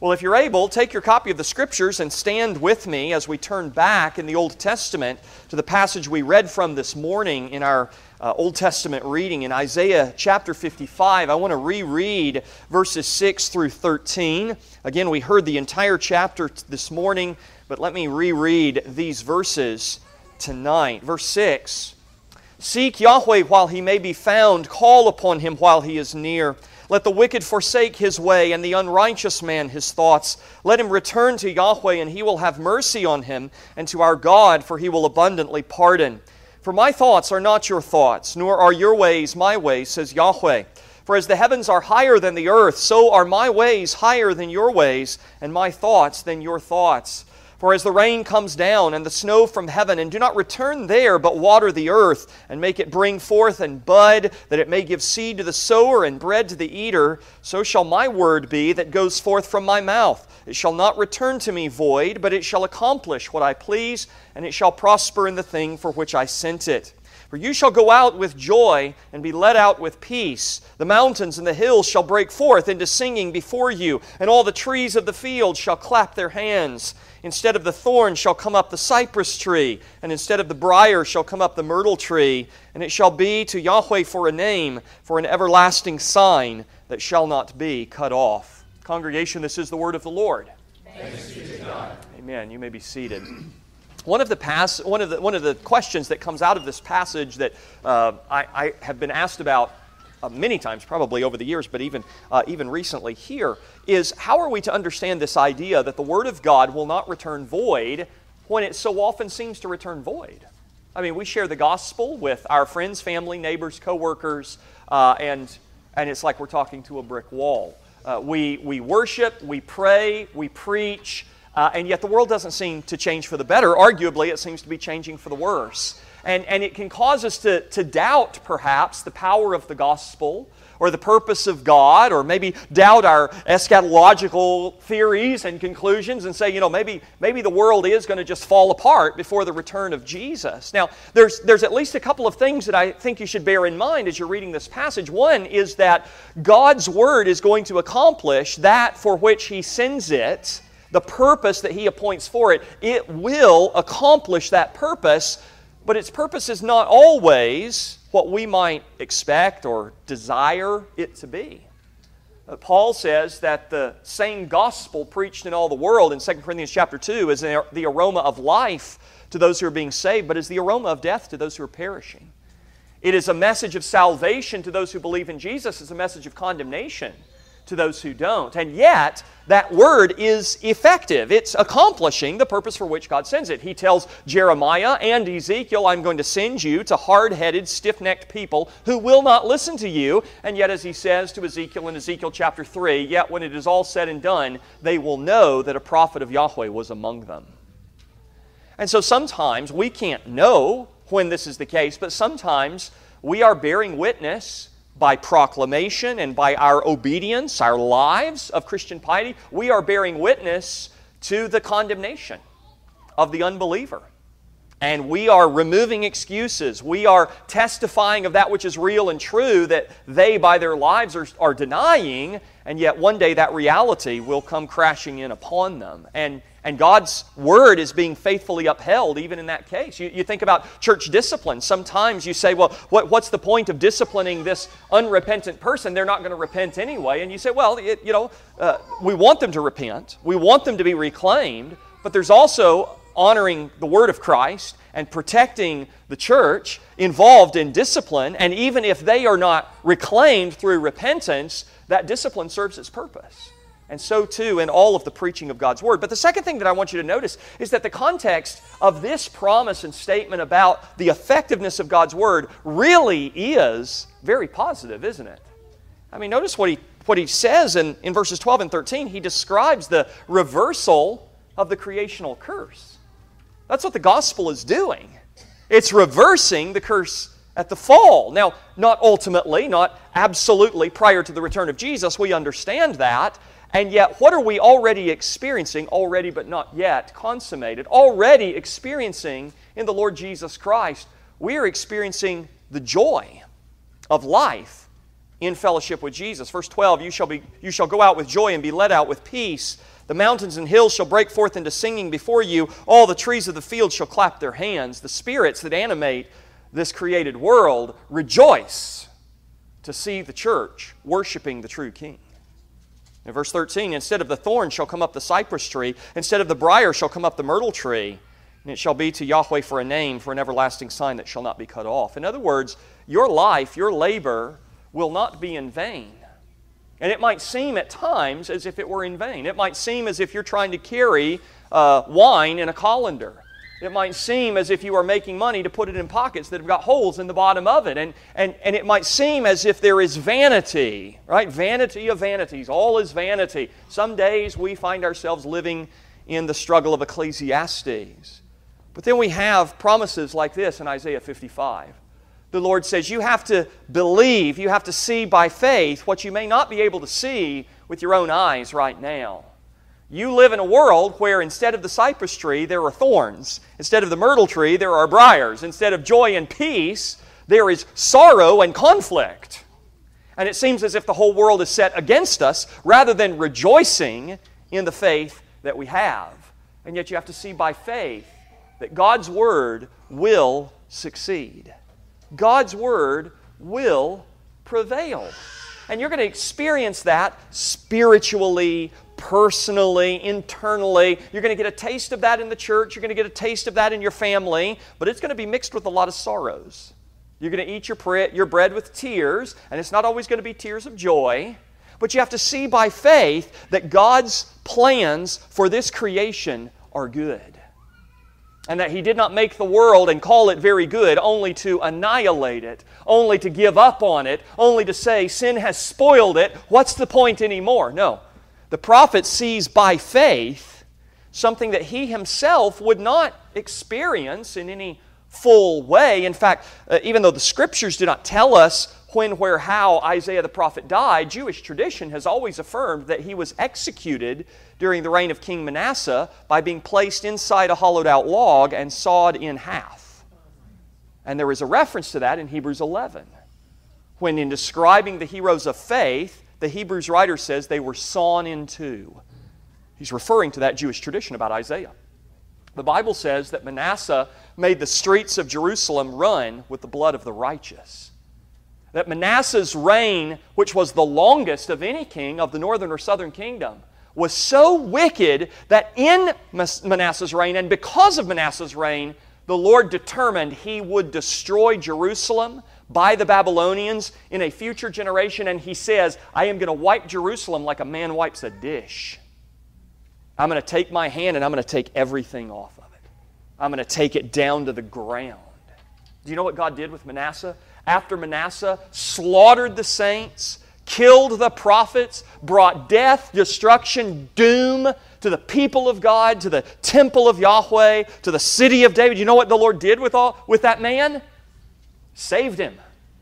Well, if you're able, take your copy of the Scriptures and stand with me as we turn back in the Old Testament to the passage we read from this morning in our Old Testament reading in Isaiah chapter 55. I want to reread verses 6 through 13. Again, we heard the entire chapter this morning, but let me reread these verses tonight. Verse 6, "Seek Yahweh while He may be found, call upon Him while He is near. Let the wicked forsake his way, and the unrighteous man his thoughts. Let him return to Yahweh, and He will have mercy on him, and to our God, for He will abundantly pardon. For my thoughts are not your thoughts, nor are your ways my ways, says Yahweh. For as the heavens are higher than the earth, so are my ways higher than your ways, and my thoughts than your thoughts. For as the rain comes down and the snow from heaven, and do not return there, but water the earth, and make it bring forth and bud, that it may give seed to the sower and bread to the eater, so shall my word be that goes forth from my mouth. It shall not return to me void, but it shall accomplish what I please, and it shall prosper in the thing for which I sent it. For you shall go out with joy and be led out with peace. The mountains and the hills shall break forth into singing before you, and all the trees of the field shall clap their hands. Instead of the thorn shall come up the cypress tree, and instead of the briar shall come up the myrtle tree. And it shall be to Yahweh for a name, for an everlasting sign that shall not be cut off." Congregation, this is the word of the Lord. Thanks be to God. Amen. You may be seated. One of the questions that comes out of this passage that I have been asked about many times, probably over the years, but even recently here, is how are we to understand this idea that the Word of God will not return void when it so often seems to return void? I mean, we share the gospel with our friends, family, neighbors, co-workers, and it's like we're talking to a brick wall. We worship, we pray, we preach, and yet the world doesn't seem to change for the better. Arguably, it seems to be changing for the worse. And it can cause us to doubt, perhaps, the power of the gospel or the purpose of God, or maybe doubt our eschatological theories and conclusions and say, maybe the world is going to just fall apart before the return of Jesus. Now, there's at least a couple of things that I think you should bear in mind as you're reading this passage. One is that God's Word is going to accomplish that for which He sends it, the purpose that He appoints for it. It will accomplish that purpose, but its purpose is not always what we might expect or desire it to be. Paul says that the same gospel preached in all the world in 2 Corinthians chapter 2 is the aroma of life to those who are being saved, but is the aroma of death to those who are perishing. It is a message of salvation to those who believe in Jesus. It's a message of condemnation to those who don't. And yet, that word is effective. It's accomplishing the purpose for which God sends it. He tells Jeremiah and Ezekiel, "I'm going to send you to hard-headed, stiff-necked people who will not listen to you." And yet, as He says to Ezekiel in Ezekiel chapter 3, "Yet when it is all said and done, they will know that a prophet of Yahweh was among them." And so sometimes we can't know when this is the case, but sometimes we are bearing witness by proclamation and by our obedience, our lives of Christian piety. We are bearing witness to the condemnation of the unbeliever. And we are removing excuses. We are testifying of that which is real and true that they, by their lives, are denying, and yet one day that reality will come crashing in upon them. And God's Word is being faithfully upheld even in that case. You think about church discipline. Sometimes you say, well, what's the point of disciplining this unrepentant person? They're not going to repent anyway. And you say, well, we want them to repent. We want them to be reclaimed. But there's also honoring the Word of Christ and protecting the church involved in discipline. And even if they are not reclaimed through repentance, that discipline serves its purpose. And so too in all of the preaching of God's Word. But the second thing that I want you to notice is that the context of this promise and statement about the effectiveness of God's Word really is very positive, isn't it? I mean, notice what he says in verses 12 and 13. He describes the reversal of the creational curse. That's what the gospel is doing. It's reversing the curse at the fall. Now, not ultimately, not absolutely prior to the return of Jesus. We understand that. And yet, what are we already experiencing? Already but not yet consummated. Already experiencing in the Lord Jesus Christ. We are experiencing the joy of life in fellowship with Jesus. Verse 12, you shall go out with joy and be led out with peace. The mountains and hills shall break forth into singing before you. All the trees of the field shall clap their hands. The spirits that animate this created world rejoice to see the church worshiping the true King. In verse 13, instead of the thorn shall come up the cypress tree, instead of the briar shall come up the myrtle tree, and it shall be to Yahweh for a name, for an everlasting sign that shall not be cut off. In other words, your life, your labor will not be in vain. And it might seem at times as if it were in vain. It might seem as if you're trying to carry wine in a colander. It might seem as if you are making money to put it in pockets that have got holes in the bottom of it. And it might seem as if there is vanity, right? Vanity of vanities. All is vanity. Some days we find ourselves living in the struggle of Ecclesiastes. But then we have promises like this in Isaiah 55. The Lord says you have to believe, you have to see by faith what you may not be able to see with your own eyes right now. You live in a world where instead of the cypress tree, there are thorns. Instead of the myrtle tree, there are briars. Instead of joy and peace, there is sorrow and conflict. And it seems as if the whole world is set against us rather than rejoicing in the faith that we have. And yet you have to see by faith that God's Word will succeed. God's Word will prevail. And you're going to experience that spiritually, personally, internally. You're going to get a taste of that in the church. You're going to get a taste of that in your family. But it's going to be mixed with a lot of sorrows. You're going to eat your bread with tears, and it's not always going to be tears of joy. But you have to see by faith that God's plans for this creation are good. And that He did not make the world and call it very good only to annihilate it, only to give up on it, only to say sin has spoiled it. What's the point anymore? No. The prophet sees by faith something that he himself would not experience in any full way. In fact, even though the Scriptures do not tell us when, where, how Isaiah the prophet died, Jewish tradition has always affirmed that he was executed during the reign of King Manasseh by being placed inside a hollowed-out log and sawed in half. And there is a reference to that in Hebrews 11, when in describing the heroes of faith, the Hebrews writer says they were sawn in two. He's referring to that Jewish tradition about Isaiah. The Bible says that Manasseh made the streets of Jerusalem run with the blood of the righteous. That Manasseh's reign, which was the longest of any king of the northern or southern kingdom, was so wicked that in Manasseh's reign, and because of Manasseh's reign, the Lord determined He would destroy Jerusalem by the Babylonians in a future generation. And He says, I am going to wipe Jerusalem like a man wipes a dish. I'm going to take my hand and I'm going to take everything off of it. I'm going to take it down to the ground. Do you know what God did with Manasseh? After Manasseh slaughtered the saints, killed the prophets, brought death, destruction, doom to the people of God, to the temple of Yahweh, to the city of David. You know what the Lord did with that man? Saved him.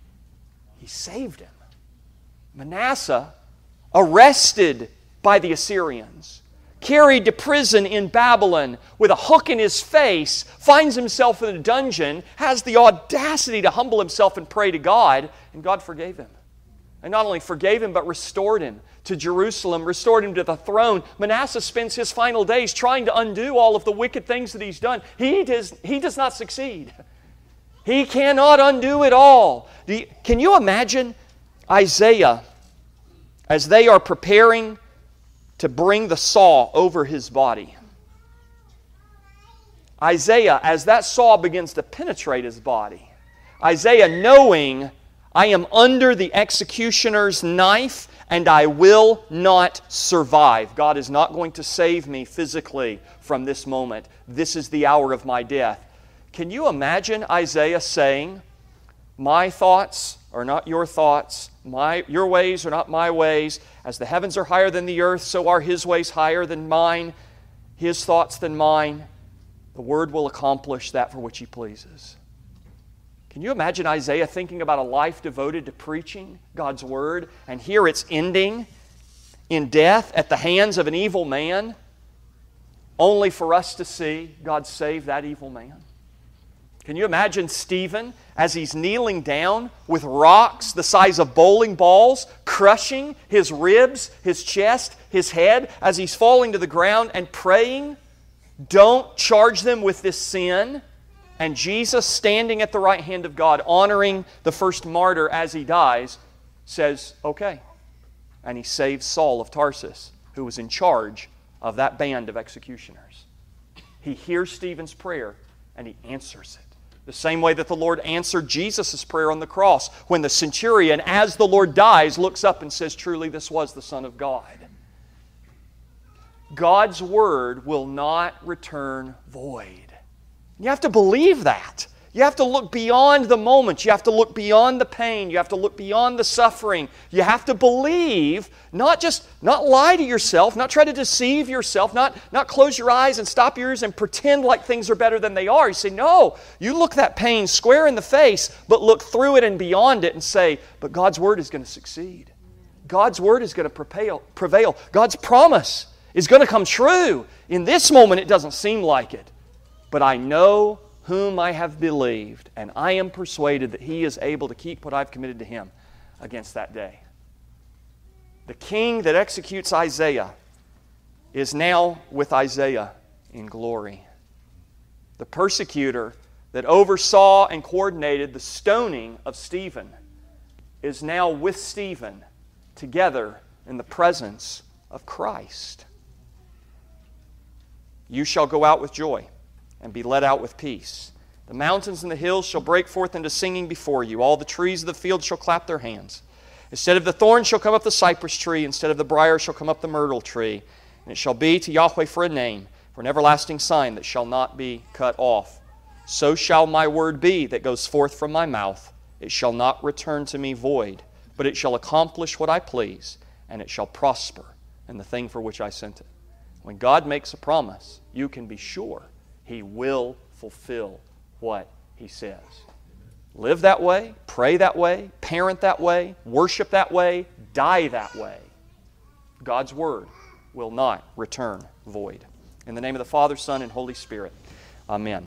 He saved him. Manasseh, arrested by the Assyrians, carried to prison in Babylon with a hook in his face, finds himself in a dungeon, has the audacity to humble himself and pray to God, and God forgave him. And not only forgave him, but restored him to Jerusalem, restored him to the throne. Manasseh spends his final days trying to undo all of the wicked things that he's done. He does not succeed. He cannot undo it all. Can you imagine Isaiah as they are preparing to bring the saw over his body? Isaiah, as that saw begins to penetrate his body, Isaiah knowing, I am under the executioner's knife and I will not survive. God is not going to save me physically from this moment. This is the hour of my death. Can you imagine Isaiah saying, my thoughts are not your thoughts, your ways are not my ways. As the heavens are higher than the earth, so are His ways higher than mine, His thoughts than mine. The Word will accomplish that for which He pleases. Can you imagine Isaiah thinking about a life devoted to preaching God's Word, and here it's ending in death at the hands of an evil man, only for us to see God save that evil man? Can you imagine Stephen as he's kneeling down with rocks the size of bowling balls, crushing his ribs, his chest, his head, as he's falling to the ground and praying, "Don't charge them with this sin." And Jesus, standing at the right hand of God, honoring the first martyr as he dies, says, "Okay." And he saves Saul of Tarsus, who was in charge of that band of executioners. He hears Stephen's prayer and he answers it. The same way that the Lord answered Jesus' prayer on the cross when the centurion, as the Lord dies, looks up and says, "Truly this was the Son of God." God's Word will not return void. You have to believe that. You have to look beyond the moment. You have to look beyond the pain. You have to look beyond the suffering. You have to believe, not lie to yourself, not try to deceive yourself, not close your eyes and stop your ears and pretend like things are better than they are. You say, no, you look that pain square in the face, but look through it and beyond it and say, but God's Word is going to succeed. God's Word is going to prevail. God's promise is going to come true. In this moment, it doesn't seem like it, but I know whom I have believed, and I am persuaded that He is able to keep what I've committed to Him against that day. The king that executes Isaiah is now with Isaiah in glory. The persecutor that oversaw and coordinated the stoning of Stephen is now with Stephen together in the presence of Christ. You shall go out with joy and be led out with peace. The mountains and the hills shall break forth into singing before you. All the trees of the field shall clap their hands. Instead of the thorn shall come up the cypress tree. Instead of the briar shall come up the myrtle tree. And it shall be to Yahweh for a name, for an everlasting sign that shall not be cut off. So shall my word be that goes forth from my mouth. It shall not return to me void, but it shall accomplish what I please, and it shall prosper in the thing for which I sent it. When God makes a promise, you can be sure He will fulfill what He says. Live that way, pray that way, parent that way, worship that way, die that way. God's Word will not return void. In the name of the Father, Son, and Holy Spirit. Amen.